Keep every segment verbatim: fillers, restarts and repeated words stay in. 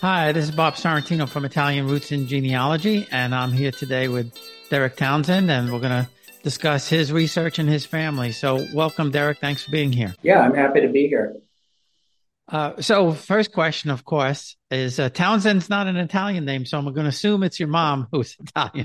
Hi, this is Bob Sorrentino from Italian Roots and Genealogy, and I'm here today with Derek Townsend, and we're going to discuss his research and his family. So welcome, Derek. Thanks for being here. Yeah, I'm happy to be here. Uh, so first question, of course, is uh, Townsend's not an Italian name, so I'm going to assume it's your mom who's Italian.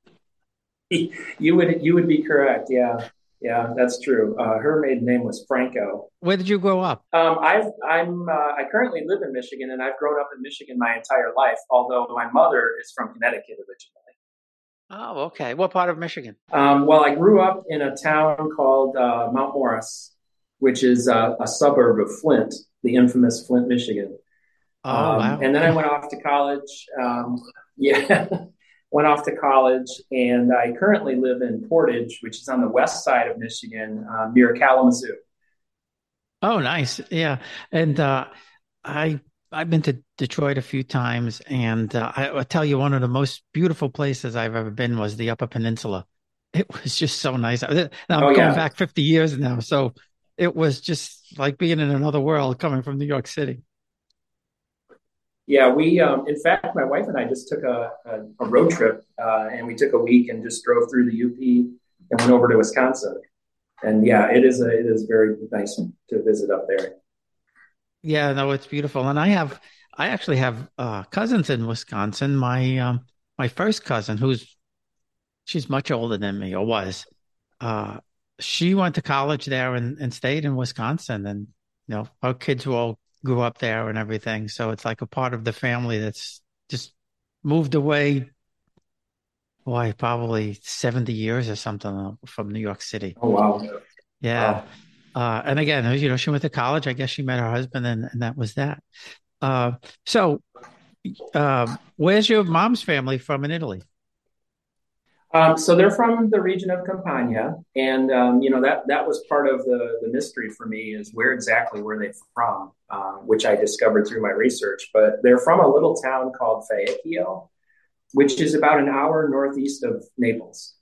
You would you would be correct. Yeah, yeah, that's true. Uh, her maiden name was Franco. Where did you grow up? Um, I've I'm uh, I currently live in Michigan, and I've grown up in Michigan my entire life. Although my mother is from Connecticut originally. Oh, okay. What part of Michigan? Um, well, I grew up in a town called uh, Mount Morris, which is uh, a suburb of Flint, the infamous Flint, Michigan. Oh, Um, wow. and then I went off to college. Um, yeah, went off to college, and I currently live in Portage, which is on the west side of Michigan, um, near Kalamazoo. Oh, nice. Yeah. And uh, I I've been to Detroit a few times, and uh, I, I'll tell you one of the most beautiful places I've ever been was the Upper Peninsula. It was just so nice. Now, I'm Oh going yeah, back fifty years now, so it was just like being in another world coming from New York City. yeah. We, um, in fact, my wife and I just took a, a, a road trip, uh, and we took a week and just drove through the U P and went over to Wisconsin. And yeah, it is a, it is very nice to visit up there. Yeah, no, it's beautiful. And I have I actually have uh, cousins in Wisconsin. My um, my first cousin, who's she's much older than me, or was. Uh, she went to college there and, and stayed in Wisconsin, and you know, our kids who all grew up there and everything. So it's like a part of the family that's just moved away. Boy, probably seventy years or something uh, from New York City. Oh wow, Yeah. wow. Uh, and again, you know, she went to college. I guess she met her husband, and, and that was that. Uh, so, um, where's your mom's family from in Italy? Um, so they're from the region of Campania, and um, you know that that was part of the the mystery for me is where exactly were they from, um, which I discovered through my research. But they're from a little town called Faecchio, which is about an hour northeast of Naples.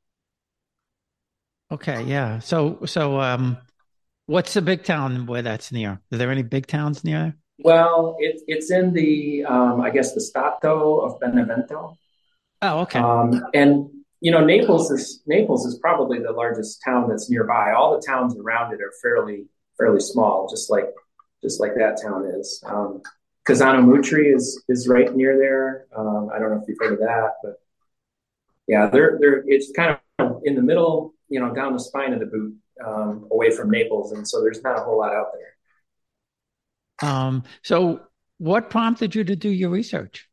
Okay, yeah. So, so, um, what's the big town where that's near? Are there any big towns near there? Well, it, it's in the um, I guess the Stato of Benevento, Oh, okay. um, and you know Naples is Naples is probably the largest town that's nearby. All the towns around it are fairly fairly small, just like just like that town is. Um, Casano Mutri is is right near there. Um, I don't know if you've heard of that, but yeah, they're they're it's kind of in the middle, you know, down the spine of the boot, um, away from Naples, and so there's not a whole lot out there. Um, so what prompted you to do your research?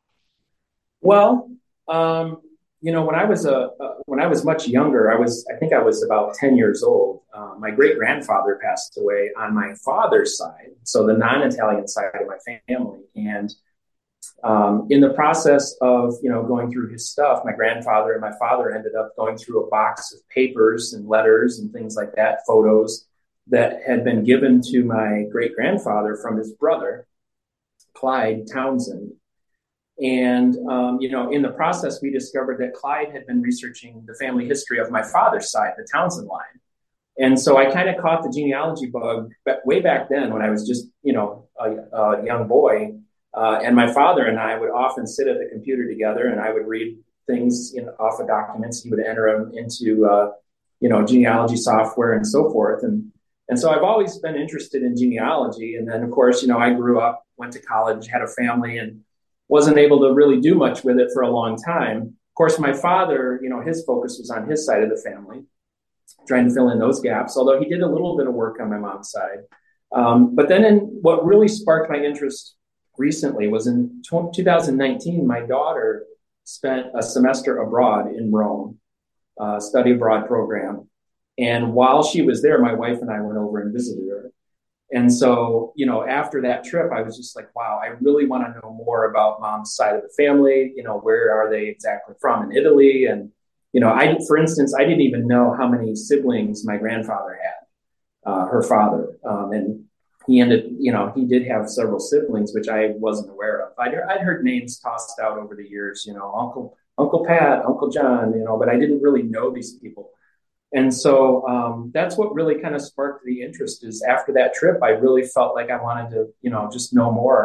Well, um, you know, when I was a uh, when I was much younger, I was I think I was about ten years old. Uh, my great grandfather passed away on my father's side, so the non-Italian side of my family, and um, in the process of you know going through his stuff, my grandfather and my father ended up going through a box of papers and letters and things like that, photos that had been given to my great grandfather from his brother, Clyde Townsend. And, um, you know, in the process, we discovered that Clyde had been researching the family history of my father's side, the Townsend line. And so I kind of caught the genealogy bug way back then when I was just, you know, a, a young boy. Uh, and my father and I would often sit at the computer together and I would read things in, off of documents. He would enter them into, uh, you know, genealogy software and so forth. And, and so I've always been interested in genealogy. And then, of course, you know, I grew up, went to college, had a family, and wasn't able to really do much with it for a long time. Of course, my father, you know, his focus was on his side of the family, trying to fill in those gaps, although he did a little bit of work on my mom's side. Um, but then in what really sparked my interest recently was in two thousand nineteen, my daughter spent a semester abroad in Rome, uh, study abroad program. And while she was there, my wife and I went over and visited her. And so, you know, after that trip, I was just like, wow, I really want to know more about mom's side of the family. You know, where are they exactly from in Italy? And, you know, I, for instance, I didn't even know how many siblings my grandfather had, uh, her father. Um, and he ended, you know, he did have several siblings, which I wasn't aware of. I'd, I'd heard names tossed out over the years, you know, Uncle, Uncle Pat, Uncle John, you know, but I didn't really know these people. And so um, that's what really kind of sparked the interest is after that trip, I really felt like I wanted to, you know, just know more.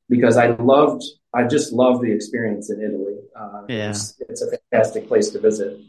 because I loved, I just loved the experience in Italy. Uh, it Yeah. was, it's a fantastic place to visit.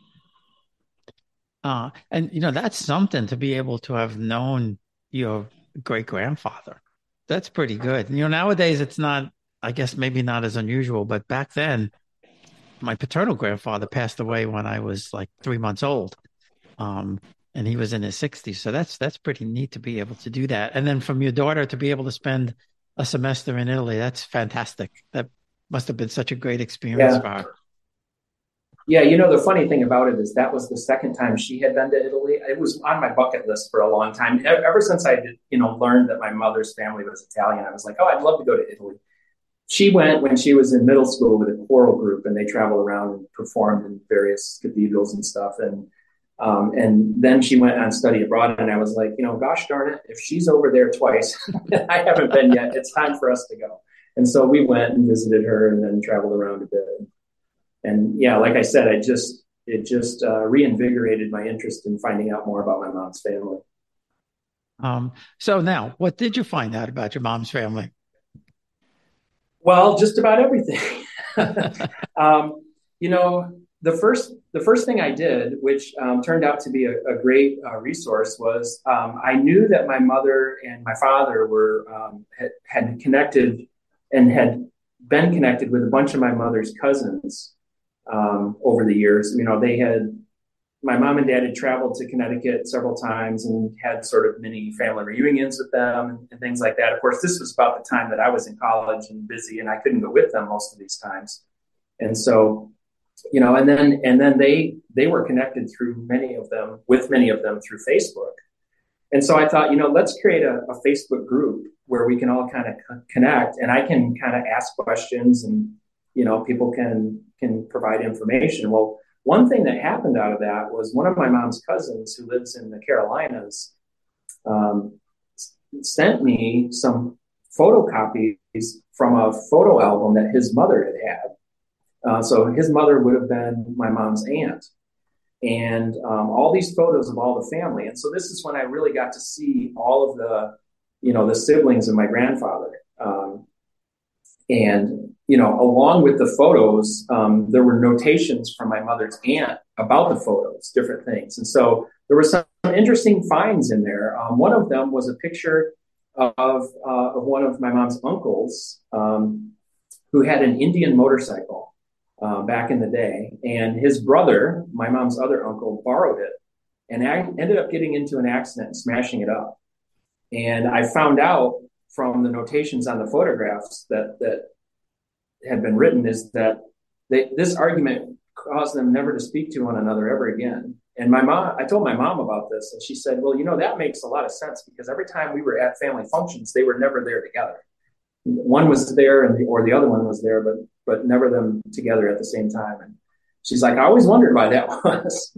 Uh, and you know, that's something to be able to have known your great grandfather. That's pretty good. You know, nowadays it's not, I guess maybe not as unusual, but back then, my paternal grandfather passed away when I was like three months old. Um, and he was in his sixties. So that's that's pretty neat to be able to do that. And then from your daughter to be able to spend a semester in Italy, that's fantastic. That must have been such a great experience Yeah. for her. Yeah, you know, the funny thing about it is that was the second time she had been to Italy. It was on my bucket list for a long time. E- Ever since I did, you know, learned that my mother's family was Italian, I was like, oh, I'd love to go to Italy. She went when she was in middle school with a choral group, and they traveled around and performed in various cathedrals and stuff. And um, and then she went on study abroad, and I was like, you know, gosh darn it, if she's over there twice, I haven't been yet. It's time for us to go. And so we went and visited her, and then traveled around a bit. And yeah, like I said, I just it just uh, reinvigorated my interest in finding out more about my mom's family. Um, so now, what did you find out about your mom's family? Well, just about everything. um, you know, the first the first thing I did, which um, turned out to be a, a great uh, resource, was um, I knew that my mother and my father were um, had, had connected and had been connected with a bunch of my mother's cousins um, over the years. You know, they had my mom and dad had traveled to Connecticut several times and had sort of mini family reunions with them and, and things like that. Of course, this was about the time that I was in college and busy, and I couldn't go with them most of these times. And so, you know, and then and then they they were connected through many of them with many of them through Facebook. And so I thought, you know, let's create a, a Facebook group where we can all kind of c- connect, and I can kind of ask questions, and you know, people can can provide information. Well, one thing that happened out of that was one of my mom's cousins who lives in the Carolinas um, sent me some photocopies from a photo album that his mother had had. Uh, so his mother would have been my mom's aunt, and um, all these photos of all the family. And so this is when I really got to see all of the, you know, the siblings of my grandfather. Um, and you know, along with the photos, um, there were notations from my mother's aunt about the photos, different things. And so there were some interesting finds in there. Um, one of them was a picture of uh, of one of my mom's uncles um, who had an Indian motorcycle uh, back in the day, and his brother, my mom's other uncle, borrowed it and I ended up getting into an accident and smashing it up. And I found out from the notations on the photographs that that had been written is that they, this argument caused them never to speak to one another ever again. And my mom, I told my mom about this, and she said, "Well, you know, that makes a lot of sense because every time we were at family functions, they were never there together. One was there, and the, or the other one was there, but but never them together at the same time." And she's like, "I always wondered why that was."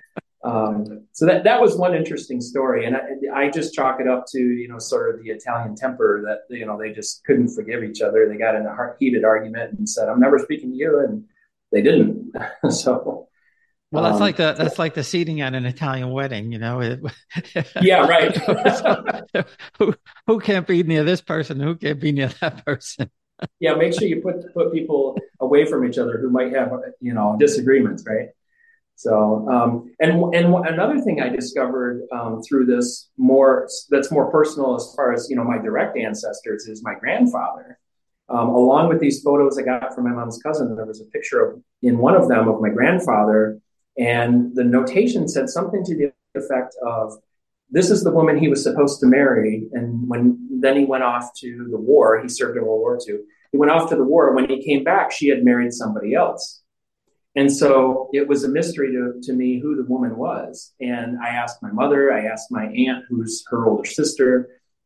Um, so that that was one interesting story, and I, I just chalk it up to you know sort of the Italian temper that you know they just couldn't forgive each other. They got in a heated argument and said, "I'm never speaking to you," and they didn't. so, Well, that's like um, the that's like the seating at an Italian wedding, you know. It, yeah, right. so, who who can't be near this person? Who can't be near that person? Yeah, make sure you put put people away from each other who might have you know disagreements, right? So, um, and and another thing I discovered um, through this more that's more personal as far as you know my direct ancestors is my grandfather. Um, along with these photos I got from my mom's cousin, there was a picture of in one of them of my grandfather, and the notation said something to the effect of, "This is the woman he was supposed to marry," and when then he went off to the war. He served in World War Two. He went off to the war. When he came back, she had married somebody else. And so it was a mystery to, to me who the woman was. And I asked my mother, I asked my aunt, who's her older sister,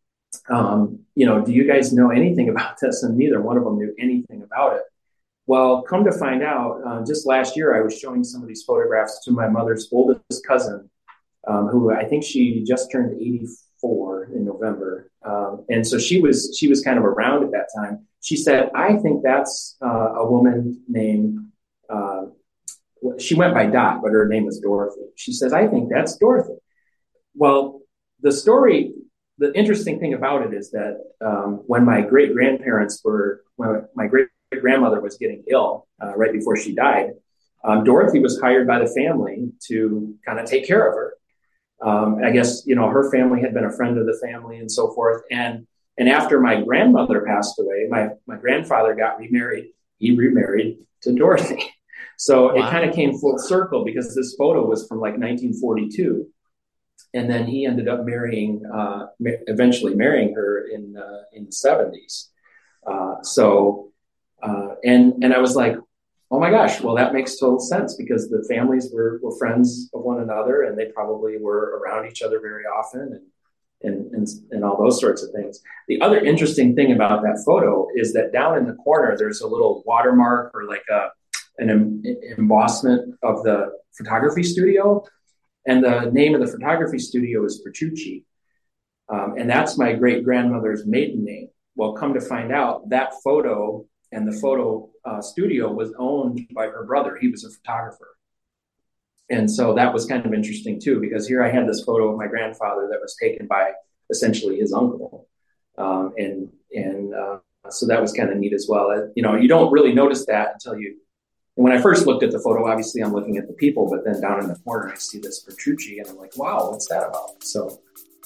um, you know, do you guys know anything about this? And neither one of them knew anything about it. Well, come to find out, uh, just last year, I was showing some of these photographs to my mother's oldest cousin, um, who I think she just turned eighty-four in November. Um, and so she was, she was kind of around at that time. She said, "I think that's uh, a woman named uh, she went by Dot, but her name was Dorothy." She says, "I think that's Dorothy." Well, the story, the interesting thing about it is that um, when my great grandparents were my, my great grandmother was getting ill uh, right before she died, um, Dorothy was hired by the family to kind of take care of her. Um, I guess, you know, her family had been a friend of the family and so forth. And and after my grandmother passed away, my, my grandfather got remarried. He remarried to Dorothy. So it kind Wow. of came full circle because this photo was from like nineteen forty-two. And then he ended up marrying, uh, eventually marrying her in uh, in the seventies. Uh, so, uh, and and I was like, oh my gosh, well, that makes total sense because the families were, were friends of one another and they probably were around each other very often and, and, and, and all those sorts of things. The other interesting thing about that photo is that down in the corner, there's a little watermark or like a, an em- embossment of the photography studio. And the name of the photography studio is Petrucci. Um, and that's my great grandmother's maiden name. Well, come to find out, that photo and the photo uh, studio was owned by her brother. He was a photographer. And so that was kind of interesting too, because here I had this photo of my grandfather that was taken by essentially his uncle. Um, and and uh, so that was kind of neat as well. Uh, you know, you don't really notice that until you, and when I first looked at the photo, obviously I'm looking at the people, but then down in the corner, I see this Petrucci and I'm like, wow, what's that about? So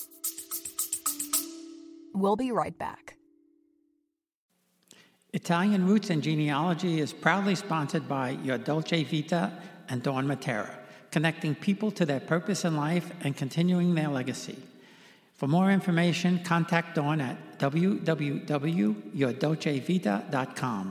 we'll be right back. Italian Roots and Genealogy is proudly sponsored by Your Dolce Vita and Dawn Matera, connecting people to their purpose in life and continuing their legacy. For more information, contact Dawn at w w w dot your dolce vita dot com.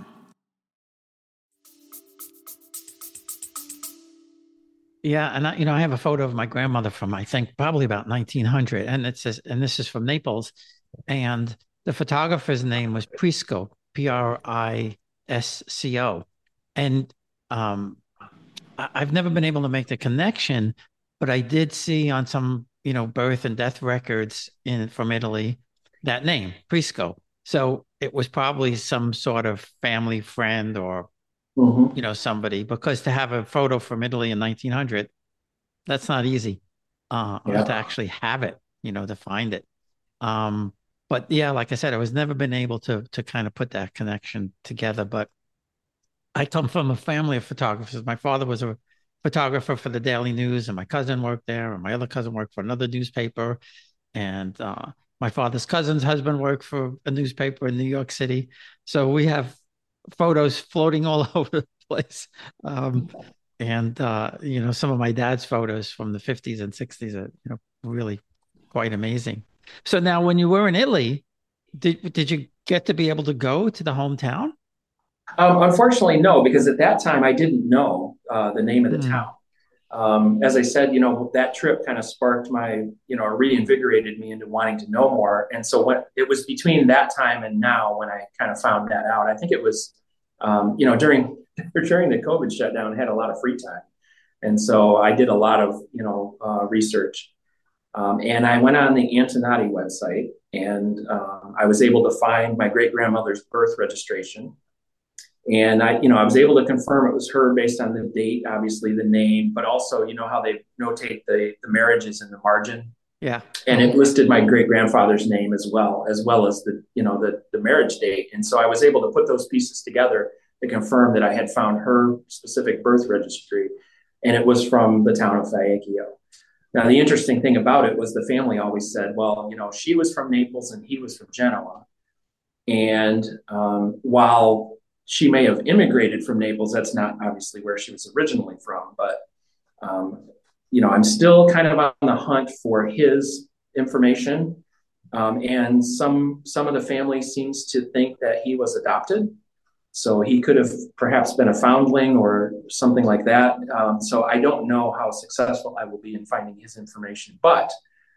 Yeah, and I, you know, I have a photo of my grandmother from, I think, probably about nineteen hundred, and it says, and this is from Naples, and the photographer's name was Prisco, P R I S C O, and um, I, I've never been able to make the connection, but I did see on some, you know, birth and death records in from Italy that name, Prisco. So it was probably some sort of family friend or mm-hmm. you know, somebody, because to have a photo from Italy in nineteen hundred, that's not easy uh, Yeah. to actually have it, you know, to find it. Um, but yeah, like I said, I was never been able to to kind of put that connection together. But I come from a family of photographers. My father was a photographer for the Daily News, and my cousin worked there, and my other cousin worked for another newspaper, and uh, my father's cousin's husband worked for a newspaper in New York City. So we have photos floating all over the place. Um, and, uh, you know, some of my dad's photos from the fifties and sixties are, you know, really quite amazing. So now when you were in Italy, did, did you get to be able to go to the hometown? Um, unfortunately, no, because at that time I didn't know uh, the name of the Mm. town. Um, as I said, you know, that trip kind of sparked my, you know, reinvigorated me into wanting to know more. And so when it was between that time and now when I kind of found that out, I think it was, um, you know, during during the COVID shutdown, I had a lot of free time. And so I did a lot of, you know, uh, research. Um, and I went on the Antonati website and um, I was able to find my great grandmother's birth registration. And I, you know, I was able to confirm it was her based on the date, obviously the name, but also, you know, how they notate the, the marriages in the margin. Yeah. And it listed my great grandfather's name as well, as well as the, you know, the, the marriage date. And so I was able to put those pieces together to confirm that I had found her specific birth registry. And it was from the town of Fiacchio. Now, the interesting thing about it was the family always said, well, you know, she was from Naples and he was from Genoa. And um, while she may have immigrated from Naples, that's not obviously where she was originally from, but um, you know, I'm still kind of on the hunt for his information. Um, and some some of the family seems to think that he was adopted. So he could have perhaps been a foundling or something like that. Um, so I don't know how successful I will be in finding his information. But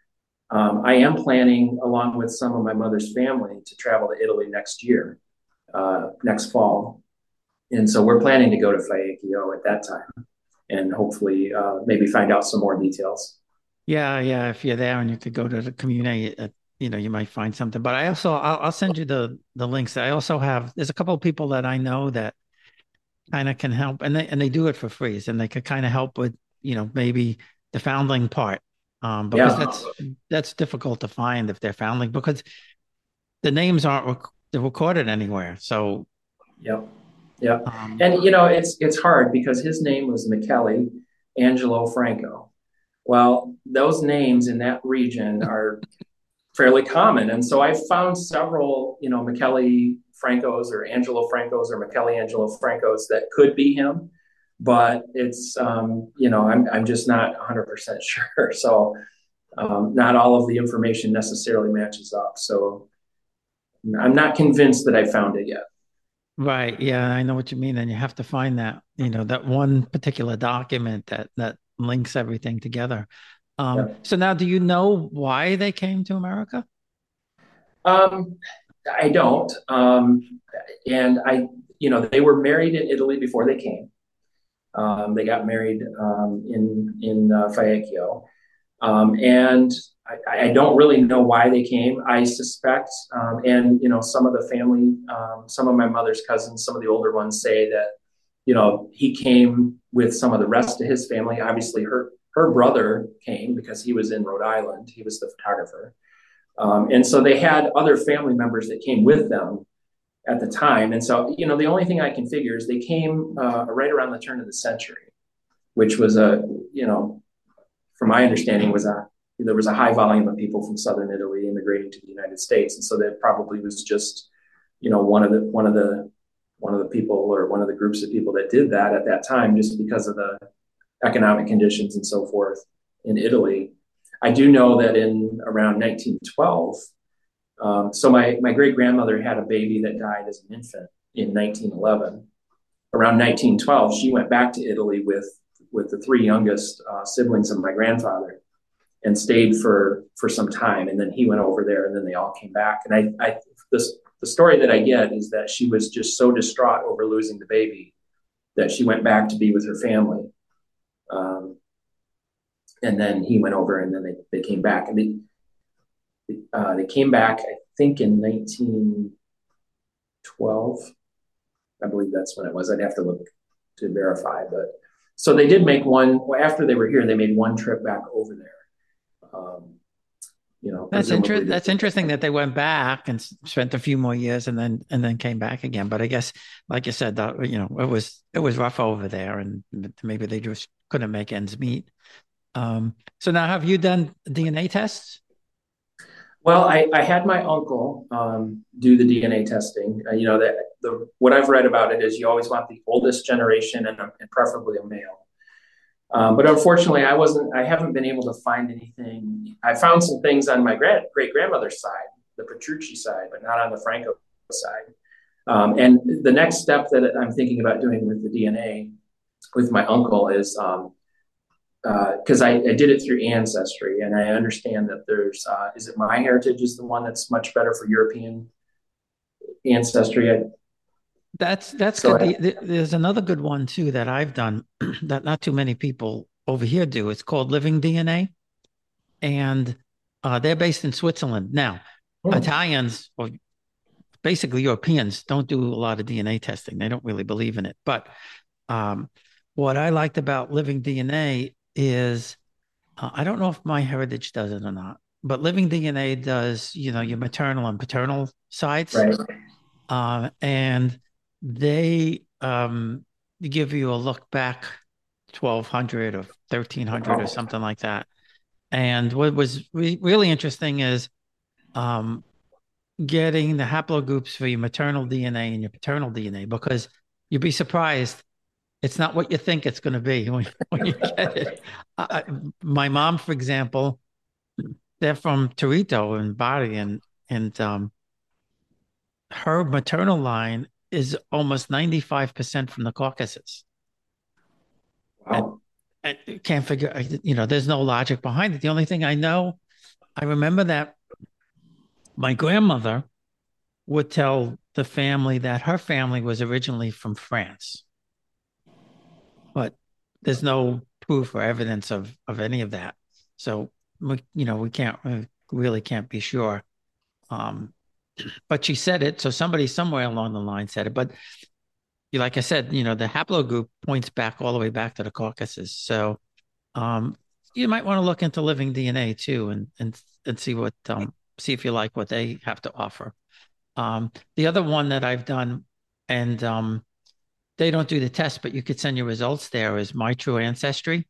um, I am planning, along with some of my mother's family, to travel to Italy next year, uh, next fall. And so we're planning to go to Fiacchio at that time and hopefully uh, maybe find out some more details. Yeah, yeah. If you're there and you could go to the community, uh, you know, you might find something. But I also, I'll, I'll send you the the links. I also have. There's a couple of people that I know that kind of can help, and they and they do it for free, and they could kind of help with, you know, maybe the foundling part, um, because Yeah. that's that's difficult to find if they're foundling because the names aren't rec- they're recorded anywhere. So Yep. Yep. Um, And you know, it's it's hard because his name was Michele Angelo Franco. Well, those names in that region are fairly common. And so I found several, you know, Michele Francos or Angelo Francos or Michele Angelo Francos that could be him, but it's, um, you know, I'm, I'm just not one hundred percent sure. So um, not all of the information necessarily matches up. So I'm not convinced that I found it yet. right. Yeah, I know what you mean. And you have to find that, you know, that one particular document that that links everything together. Um, Yeah. so now do you know why they came to America? Um, I don't. Um, and I, you know, they were married in Italy before they came. Um, they got married um, in in uh, Fiacchio, um, and I, I don't really know why they came. I suspect, um, and you know, some of the family, um, some of my mother's cousins, some of the older ones say that you know he came with some of the rest of his family. Obviously, her her brother came because he was in Rhode Island. He was the photographer, um, and so they had other family members that came with them at the time. And so, you know, the only thing I can figure is they came uh, right around the turn of the century, which was a, you know, from my understanding, was a there was a high volume of people from southern Italy immigrating to the United States, and so that probably was just, you know, one of the one of the one of the people or one of the groups of people that did that at that time, just because of the economic conditions and so forth in Italy. I do know that in around nineteen twelve, um, so my my great grandmother had a baby that died as an infant in nineteen eleven. Around nineteen twelve, she went back to Italy with with the three youngest uh, siblings of my grandfather and stayed for for some time. And then he went over there, and then they all came back. And I, I this the story that I get is that she was just so distraught over losing the baby that she went back to be with her family. Um, and then he went over, and then they, they came back. And they uh, they came back, I think, in nineteen twelve. I believe that's when it was. I'd have to look to verify, but so they did make one after they were here. They made one trip back over there. Um, you know, That's presumably interesting. to That's interesting that they went back and s- spent a few more years and then and then came back again. But I guess, like you said, that, you know, it was it was rough over there, and maybe they just couldn't make ends meet. Um, so now, have you done D N A tests? Well, I, I had my uncle um, do the D N A testing. Uh, you know, that the what I've read about it is you always want the oldest generation and, and preferably a male. Um, but unfortunately, I wasn't. I haven't been able to find anything. I found some things on my grand, great grandmother's side, the Petrucci side, but not on the Franco side. Um, and the next step that I'm thinking about doing with the D N A with my uncle is um, because uh, I, I did it through Ancestry, and I understand that there's uh, is it MyHeritage is the one that's much better for European ancestry. I, That's that's so good. I, The, the, there's another good one too that I've done that not too many people over here do. It's called Living D N A, and uh, they're based in Switzerland. Now, hmm, Italians or basically Europeans don't do a lot of D N A testing. They don't really believe in it. But um, what I liked about Living D N A is uh, I don't know if MyHeritage does it or not, but Living D N A does, you know, your maternal and paternal sides. right. Um, and they um, give you a look back twelve hundred or thirteen hundred or Wow. something like that. And what was re really interesting is um, getting the haplogroups for your maternal D N A and your paternal D N A because you'd be surprised. It's not what you think it's going to be when, when you get it. I, my mom, for example, they're from Torito and Bari, and and um, her maternal line is almost ninety-five percent from the Caucasus. And, Wow. and can't figure, you know, there's no logic behind it. The only thing I know, I remember that my grandmother would tell the family that her family was originally from France, but there's no proof or evidence of of any of that. So we, you know, we can't we really can't be sure. Um, but she said it, so somebody somewhere along the line said it. But like I said, you know, the haplogroup points back all the way back to the Caucasus. So um, you might want to look into living D N A too, and and and see what um see if you like what they have to offer. Um, the other one that I've done, and um, they don't do the test, but you could send your results there as My True Ancestry.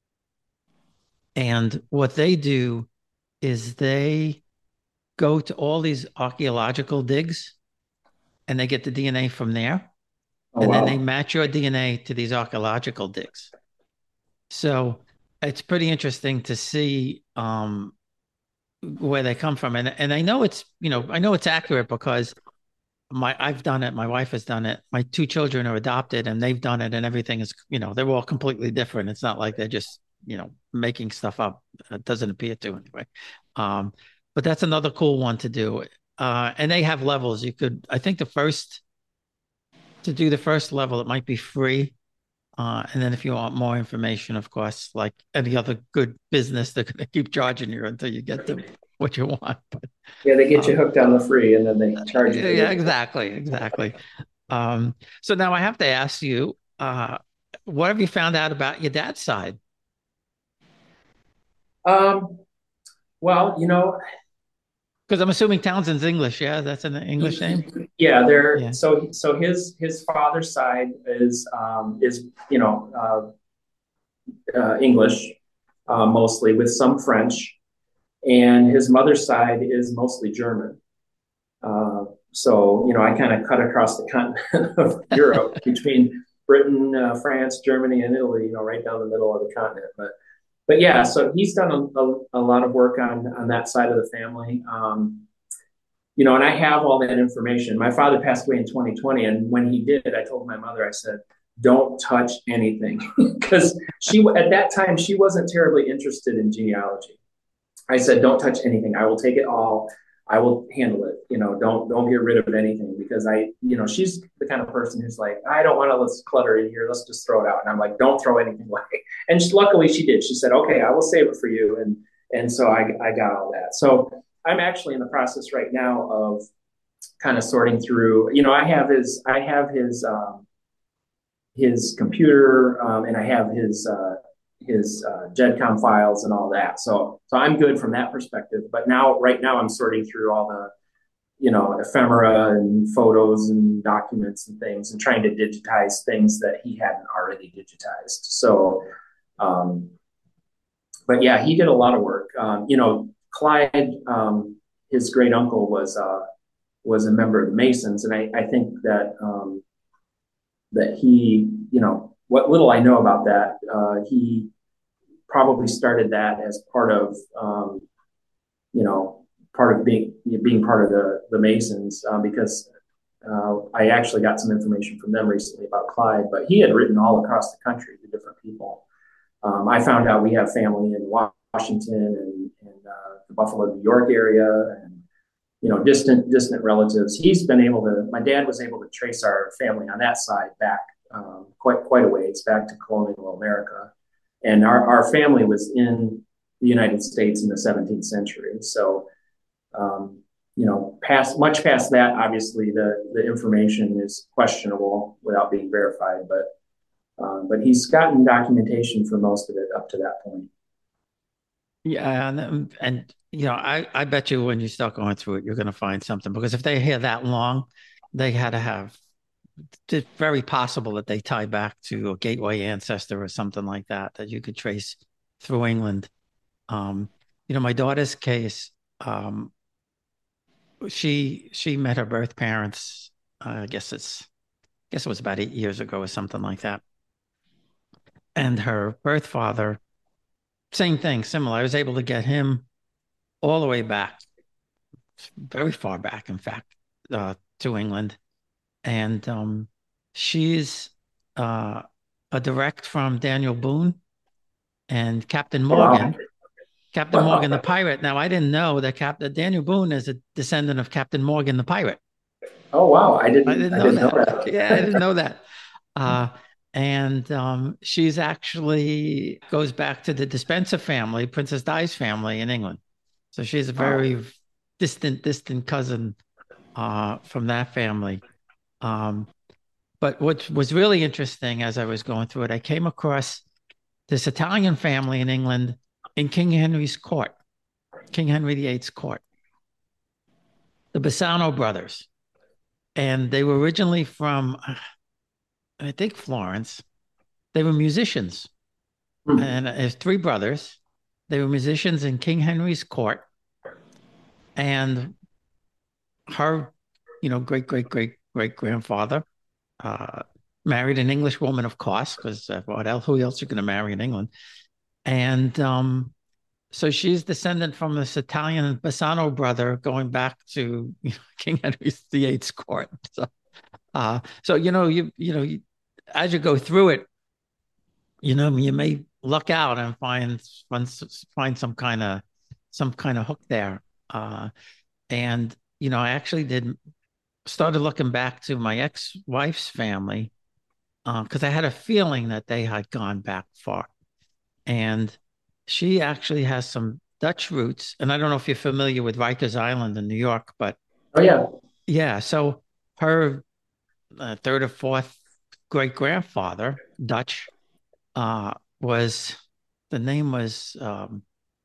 And what they do is they go to all these archaeological digs and they get the D N A from there. Oh, And then they wow. match your D N A to these archaeological digs. So it's pretty interesting to see um, where they come from. And and I know it's, you know, I know it's accurate because my I've done it, my wife has done it. My two children are adopted and they've done it, and everything is, you know, they're all completely different. It's not like they're just, you know, making stuff up. It doesn't appear to anyway. Um, but that's another cool one to do. Uh, and they have levels. You could, I think the first to do the first level, it might be free. Uh, and then if you want more information, of course, like any other good business, they're going to keep charging you until you get to what you want. But Yeah, they get you um, hooked on the free and then they charge you for yeah, the. exactly, exactly. Um, so now I have to ask you, uh, what have you found out about your dad's side? Um, well, you know, Because I'm assuming Townsend's English. Yeah, that's an English name. yeah, they're Yeah. so so his his father's side is um is you know uh, uh English uh, mostly with some French, and his mother's side is mostly German. Uh, so you know, I kind of cut across the continent of Europe between Britain, uh, France, Germany, and Italy. You know, right down the middle of the continent. But but yeah, so he's done a, a, a lot of work on on that side of the family. Um, you know, and I have all that information. My father passed away in twenty twenty, and when he did, I told my mother, I said, "Don't touch anything," because she at that time she wasn't terribly interested in genealogy. I said, "Don't touch anything. I will take it all. I will handle it. You know, don't don't get rid of anything because I, you know, she's the kind of person who's like, I don't want to let's clutter in here. Let's just throw it out." And I'm like, "Don't throw anything away." And she, luckily, she did. She said, "Okay, I will save it for you." And and so I I got all that. So I'm actually in the process right now of kind of sorting through. You know, I have his I have his um, his computer um, and I have his uh, his uh, GEDCOM files and all that. So so I'm good from that perspective. But now right now I'm sorting through all the you know ephemera and photos and documents and things and trying to digitize things that he hadn't already digitized. So, um, but yeah, he did a lot of work. Um, you know, Clyde, um, his great uncle was uh, was a member of the Masons, and I, I think that um, that he, you know, what little I know about that, uh, he probably started that as part of, um, you know, part of being being part of the the Masons um, because uh, I actually got some information from them recently about Clyde, but he had written all across the country to different people. Um, I found out we have family in Washington and, and uh, the Buffalo, New York area, and you know, distant distant relatives. He's been able to. My dad was able to trace our family on that side back um, quite quite a ways back to colonial America, and our our family was in the United States in the seventeenth century. So, um, you know, past much past that, obviously the the information is questionable without being verified, but. Um, but he's gotten documentation for most of it up to that point. Yeah, and and you know, I I bet you when you start going through it, you're going to find something because if they hear that long, they had to have. It's very possible that they tie back to a gateway ancestor or something like that that you could trace through England. Um, you know, my daughter's case, um, she she met her birth parents. Uh, I guess it's I guess it was about eight years ago or something like that. And her birth father, same thing, similar. I was able to get him all the way back, very far back, in fact, uh, to England. And um, she's uh, a direct from Daniel Boone and Captain Oh, wow. Morgan. Captain Morgan the pirate. Now, I didn't know that Captain Daniel Boone is a descendant of Captain Morgan the pirate. Oh, wow. I I didn't didn't I know didn't know that. that. Yeah, I didn't know that. Uh, and um, she's actually goes back to the Despenser family, Princess Di's family in England. So she's a Wow. very distant, distant cousin uh, from that family. Um, but what was really interesting as I was going through it, I came across this Italian family in England in King Henry's court, King Henry the Eighth's court, the Bassano brothers. and they were originally from, I think, Florence. They were musicians, Hmm. and there's three brothers. They were musicians in King Henry's court, and her, you know, great great great great grandfather uh, married an English woman, of course, because uh, what else? Who else are you going to marry in England? And um, so she's descendant from this Italian Bassano brother, going back to you know, King Henry the Eighth's court. So, uh, so you know, you you know, you, as you go through it, you know, you may luck out and find find, find some kind of some kind of hook there. Uh, and you know, I actually did started looking back to my ex-wife's family because uh, I had a feeling that they had gone back far. And she actually has some Dutch roots. And I don't know if you're familiar with Rikers Island in New York, but Oh yeah. yeah, so her uh, third or fourth great grandfather, Dutch, uh, was the name was um,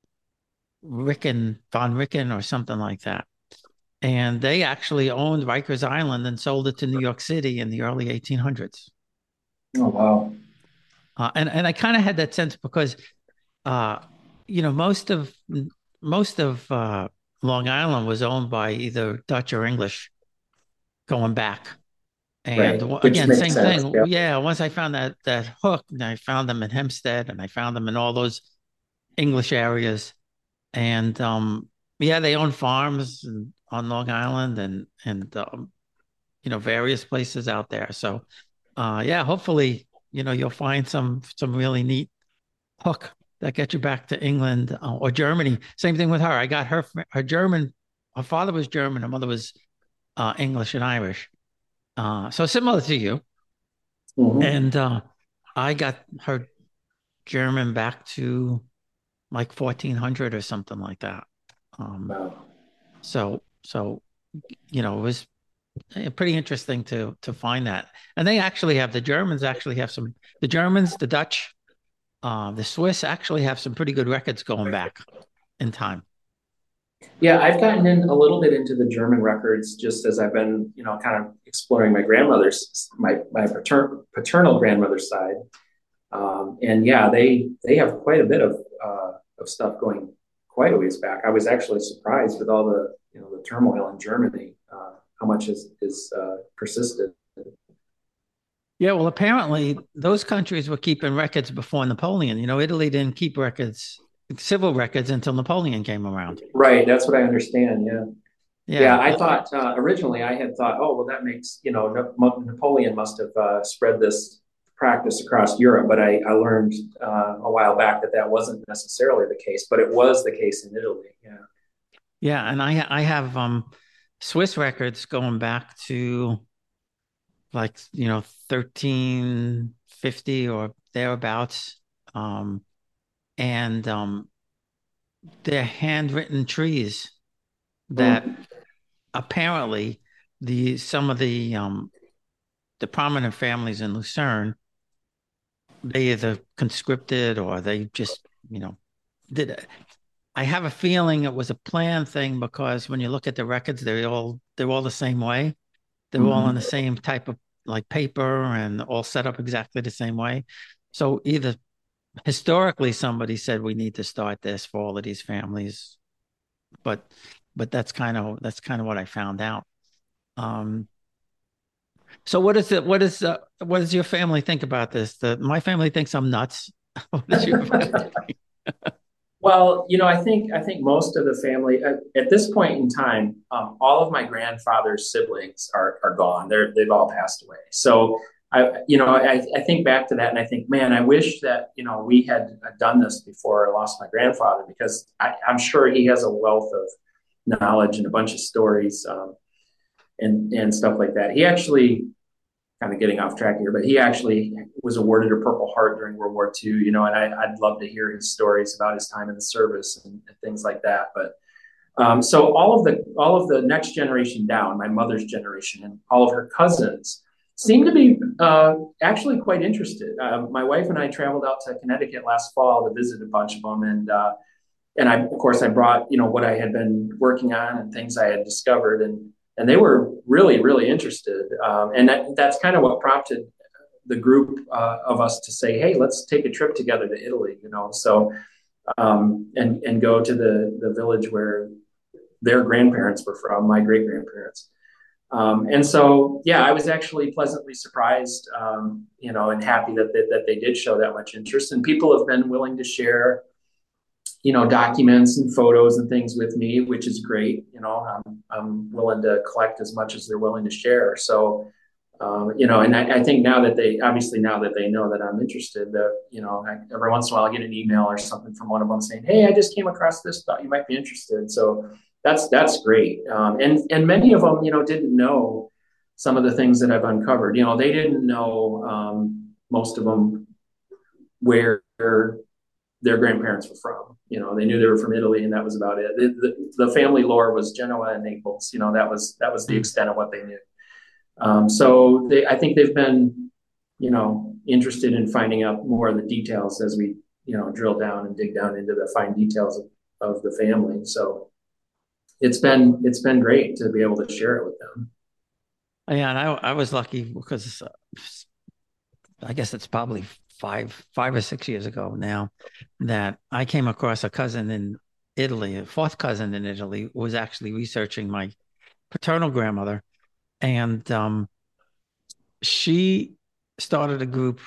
Ricken, von Ricken or something like that. And they actually owned Rikers Island and sold it to New York City in the early eighteen hundreds. Oh wow. Uh, and and I kind of had that sense because uh, you know, most of most of uh, Long Island was owned by either Dutch or English going back. And Right. w- Which again, makes same sense. thing. Yeah. Yeah, once I found that that hook, and I found them in Hempstead, and I found them in all those English areas. And um, yeah, they own farms and, on Long Island and and um, you know various places out there. So uh, yeah, hopefully you know you'll find some some really neat hook that gets you back to England uh, or Germany. Same thing with her. I got her her German. Her father was German. Her mother was uh, English and Irish. Uh, so similar to you. Hmm. And uh, I got her German back to like fourteen hundred or something like that. Um, Wow. so so you know it was eh, pretty interesting to to find that. And they actually have the Germans actually have some the Germans, the Dutch, uh, the Swiss actually have some pretty good records going back in time. Yeah, I've gotten in a little bit into the German records just as I've been, you know, kind of exploring my grandmother's, my my paternal paternal grandmother's side. Um, and yeah, they they have quite a bit of uh, of stuff going quite a ways back. I was actually surprised with all the you know the turmoil in Germany, uh, how much is is uh, persisted. Yeah, well, apparently those countries were keeping records before Napoleon. You know, Italy didn't keep records, civil records, until Napoleon came around. Right, that's what I understand. Yeah, yeah. Yeah, I uh, thought uh, originally I had thought, oh well, that makes you know Na- Napoleon must have uh, spread this practice across Europe, but I, I learned uh, a while back that that wasn't necessarily the case, but it was the case in Italy. Yeah. yeah, and I I have um Swiss records going back to like you know thirteen fifty or thereabouts, um, and um, they're handwritten trees that Mm. apparently the some of the um the prominent families in Lucerne they either conscripted or they just you know did it. I have a feeling it was a planned thing because when you look at the records, they're all they're all the same way. They're all on the Mm-hmm. same type of like paper and all set up exactly the same way. So either historically somebody said we need to start this for all of these families, but but that's kind of that's kind of what I found out. Um, so what is it? What is uh, what does your family think about this? The, my family thinks I'm nuts. What does your family think? Well, you know, I think I think most of the family at, at this point in time, um, all of my grandfather's siblings are are gone. They're they've all passed away. So I, you know, I, I think back to that and I think, man, I wish that you know we had done this before I lost my grandfather because I, I'm sure he has a wealth of knowledge and a bunch of stories um, and and stuff like that. He actually kind of getting off track here, but he actually was awarded a Purple Heart during World War Two, you know, and I, I'd love to hear his stories about his time in the service and, and things like that. But um, so all of the all of the next generation down, my mother's generation, and all of her cousins seem to be uh, actually quite interested. Uh, my wife and I traveled out to Connecticut last fall to visit a bunch of them, and uh, and I of course I brought you know what I had been working on and things I had discovered, and and they were really, really interested. Um, and that, that's kind of what prompted the group uh, of us to say, hey, let's take a trip together to Italy, you know, so um, and and go to the the village where their grandparents were from, my great grandparents. Um, and so, yeah, I was actually pleasantly surprised, um, you know, and happy that they, that they did show that much interest. And people have been willing to share, you know, documents and photos and things with me, which is great. You know, I'm I'm willing to collect as much as they're willing to share. So, um, you know, and I, I think now that they obviously now that they know that I'm interested, that you know, I, every once in a while I get an email or something from one of them saying, "Hey, I just came across this, thought you might be interested." So that's that's great. Um, and and many of them, you know, didn't know some of the things that I've uncovered. You know, they didn't know um, most of them where their grandparents were from. You know, they knew they were from Italy, and that was about it. The, the, the family lore was Genoa and Naples. You know, that was that was the extent of what they knew. Um, so they, I think they've been, you know, interested in finding out more of the details as we, you know, drill down and dig down into the fine details of, of the family. So it's been it's been great to be able to share it with them. Yeah, and I I was lucky because uh, I guess it's probably five five or six years ago now that I came across a cousin in Italy, a fourth cousin in Italy, who was actually researching my paternal grandmother, and um, she started a group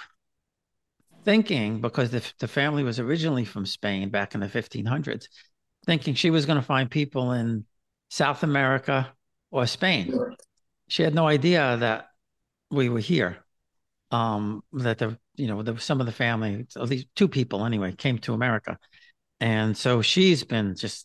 thinking because the the family was originally from Spain back in the fifteen hundreds, thinking she was going to find people in South America or Spain. She had no idea that we were here. Um, that the you know there was some of the family, at least two people anyway, came to America, and so she's been just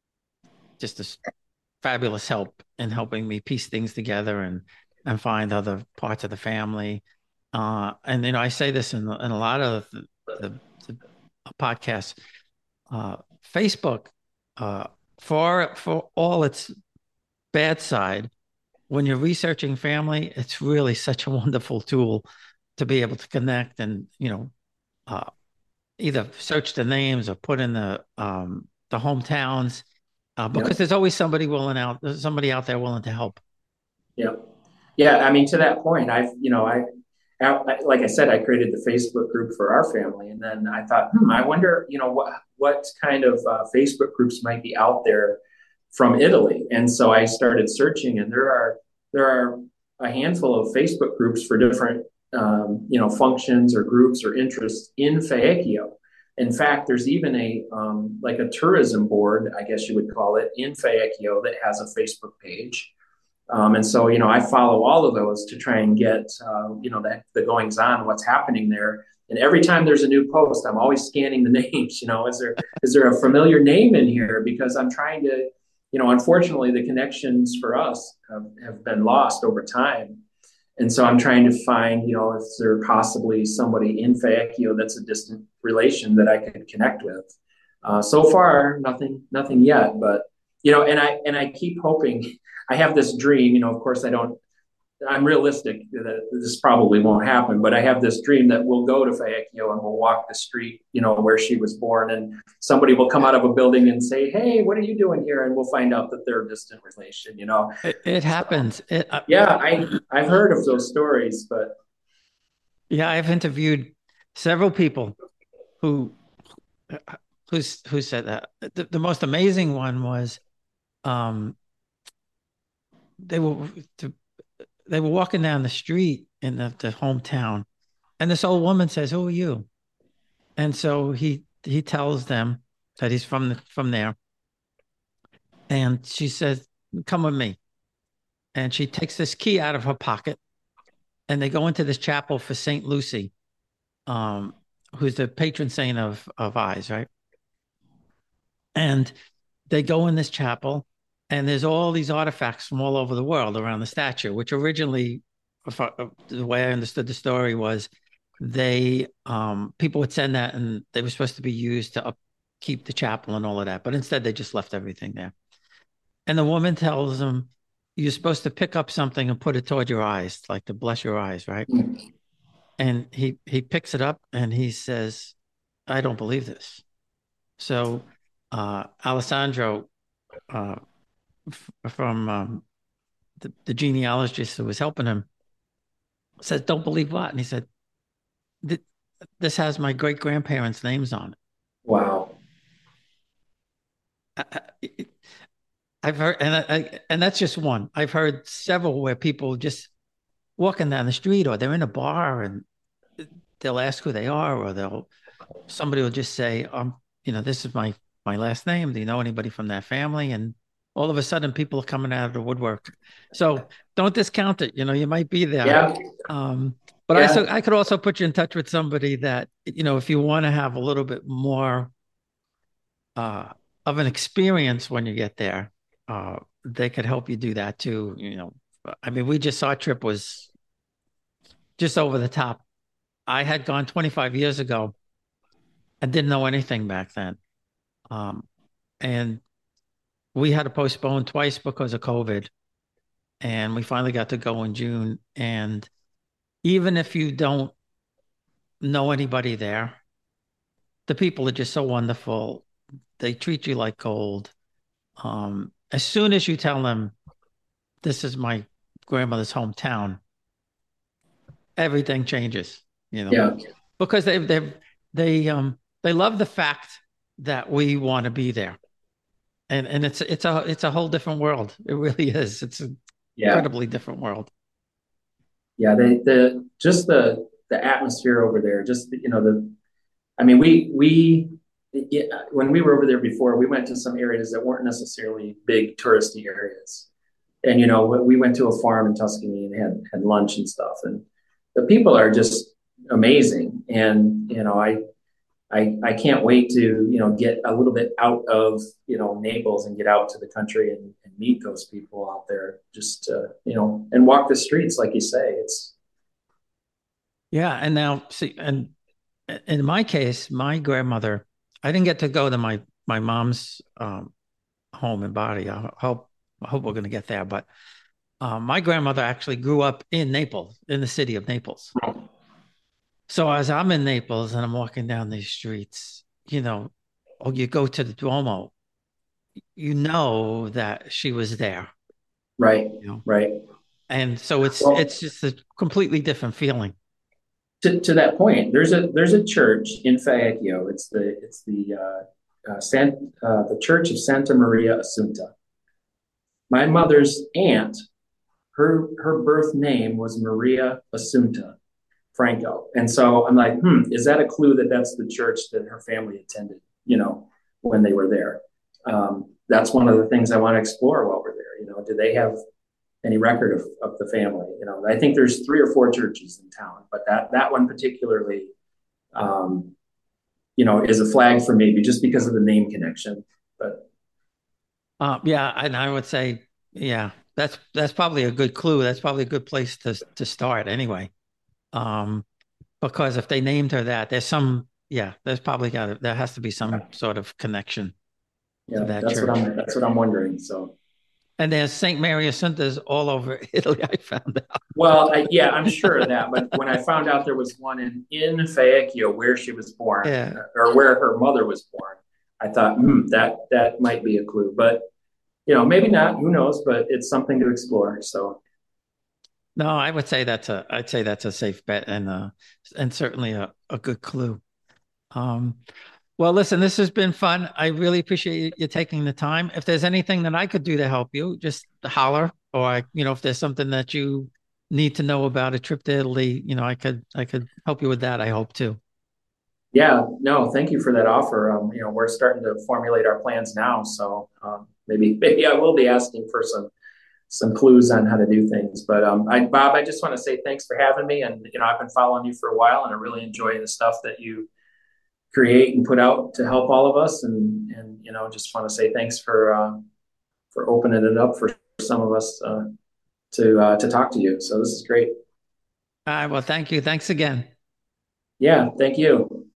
just a fabulous help in helping me piece things together and and find other parts of the family. Uh, and you know, I say this in in a lot of the, the, the podcasts. Uh, Facebook, uh, for for all its bad side, when you're researching family, it's really such a wonderful tool to be able to connect and you know uh, either search the names or put in the um, the hometowns uh, because Yep. there's always somebody willing out there's somebody out there willing to help. Yep. Yeah. I mean, to that point, I've, you know, I, like I said, I created the Facebook group for our family, and then I thought, hmm, I wonder, you know, what what kind of uh, Facebook groups might be out there from Italy, and so I started searching, and there are there are a handful of Facebook groups for different, um, you know, functions or groups or interests in Faecchio. In fact, there's even a um, like a tourism board, I guess you would call it, in Faecchio that has a Facebook page. Um, and so, you know, I follow all of those to try and get, uh, you know, the, the goings on, what's happening there. And every time there's a new post, I'm always scanning the names. You know, is there is there a familiar name in here? Because I'm trying to, you know, unfortunately, the connections for us have, have been lost over time. And so I'm trying to find, you know, if there possibly somebody in Faecchio that's a distant relation that I could connect with. Uh, so far, nothing, nothing yet. But you know, and I and I keep hoping. I have this dream, you know, of course I don't, I'm realistic that this probably won't happen, but I have this dream that we'll go to Faecchio and we'll walk the street, you know, where she was born, and somebody will come out of a building and say, "Hey, what are you doing here?" And we'll find out that they're a distant relation, you know. It, it So, happens. It, uh, yeah, I, I've heard of those stories, but yeah, I've interviewed several people who who's who said that. The, the most amazing one was um, they were they were walking down the street in the, the hometown, and this old woman says, "Who are you?" And so he he tells them that he's from the, from there, and she says, "Come with me." And she takes this key out of her pocket, and they go into this chapel for Saint Lucy, um, who's the patron saint of of eyes, right? And they go in this chapel, and there's all these artifacts from all over the world around the statue, which originally, the way I understood the story was, they um, people would send that, and they were supposed to be used to upkeep the chapel and all of that, but instead they just left everything there. And the woman tells him, "You're supposed to pick up something and put it toward your eyes, like to bless your eyes, right?" And he he picks it up and he says, "I don't believe this." So uh, Alessandro uh, f- from um, the, the genealogist who was helping him says, "Don't believe what?" And he said, "This has my great grandparents' names on it." Wow. I, I, I've heard, and I, and that's just one. I've heard several where people just walking down the street, or they're in a bar, and they'll ask who they are, or they'll somebody will just say, "Um, you know, this is my my last name. Do you know anybody from that family?" And all of a sudden, people are coming out of the woodwork. So don't discount it. You know, you might be there. Yeah. Um, but I Yeah. so I could also put you in touch with somebody that, you know, if you want to have a little bit more uh, of an experience when you get there, uh, they could help you do that too. You know, I mean, we just our trip was just over the top. I had gone twenty-five years ago and didn't know anything back then. Um, and we had to postpone twice because of COVID. And we finally got to go in June. And even if you don't know anybody there, the people are just so wonderful. They treat you like gold. Um, as soon as you tell them this is my grandmother's hometown, everything changes, you know, Yeah. because they they they um they love the fact that we want to be there. And and it's it's a it's a whole different world. It really is. It's an Yeah. incredibly different world. Yeah. They, the, just the, the atmosphere over there, just, you know, the, I mean, we, we, it, when we were over there before, we went to some areas that weren't necessarily big touristy areas. And, you know, we went to a farm in Tuscany and had, had lunch and stuff. And the people are just amazing. And, you know, I, I, I can't wait to, you know, get a little bit out of, you know, Naples and get out to the country and, and meet those people out there, just, uh, you know, and walk the streets, like you say. It's, Yeah. And now see, and in my case, my grandmother, I didn't get to go to my my mom's um, home in Bari. I hope I hope we're going to get there. But uh, my grandmother actually grew up in Naples, in the city of Naples. So as I'm in Naples and I'm walking down these streets, you know, or you go to the Duomo, you know that she was there, right, you know, right. and so it's Well, it's just a completely different feeling. to, to that point, there's a there's a church in Fayetteville. It's the it's the uh, uh, San, uh, the Church of Santa Maria Assunta. My mother's aunt, her her birth name was Maria Assunta Franco, and so I'm like, hmm, is that a clue that that's the church that her family attended? You know, when they were there. Um, that's one of the things I want to explore while we're there. You know, do they have any record of, of the family? You know, I think there's three or four churches in town, but that that one particularly, um, you know, is a flag for me just because of the name connection. But Uh, yeah, and I would say, yeah, that's that's probably a good clue. That's probably a good place to to start anyway. Um, because if they named her that, there's some, yeah, there's probably got to, there has to be some sort of connection to yeah, that that's what church. I'm that's what I'm wondering. So, And there's Saint Mary Assuntas all over Italy, I found out. well, I, yeah, I'm sure of that. But when I found out there was one in in Fayetteville where she was born, Yeah. or where her mother was born, I thought, hmm, that that might be a clue. But you know, maybe not. Who knows? But it's something to explore. So, No, I would say that's a, I'd say that's a safe bet and uh and certainly a, a good clue. Um, well, listen, this has been fun. I really appreciate you taking the time. If there's anything that I could do to help you, just holler, or I, you know, if there's something that you need to know about a trip to Italy, you know, I could I could help you with that. I hope too. yeah, no, thank you for that offer. Um, you know, we're starting to formulate our plans now, so um, maybe maybe I will be asking for some some clues on how to do things. But um, I, Bob, I just want to say thanks for having me. And you know, I've been following you for a while, and I really enjoy the stuff that you create and put out to help all of us. And and you know, just want to say thanks for uh, for opening it up for some of us uh, to uh, to talk to you. So this is great. All right. Well, thank you. Thanks again. Yeah, thank you.